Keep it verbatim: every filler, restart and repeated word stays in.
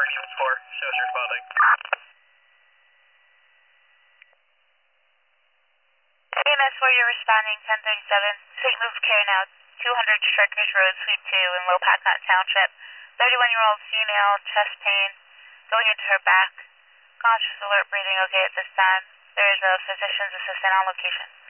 units four, shows responding. A M S four, you're responding, ten thirty-seven, Saint Luke's Care now, two hundred Strikers Road, Suite two in Lopakot Township. thirty-one-year-old female, chest pain, going into her back. Conscious, alert, breathing okay at this time. There is a physician's assistant on location.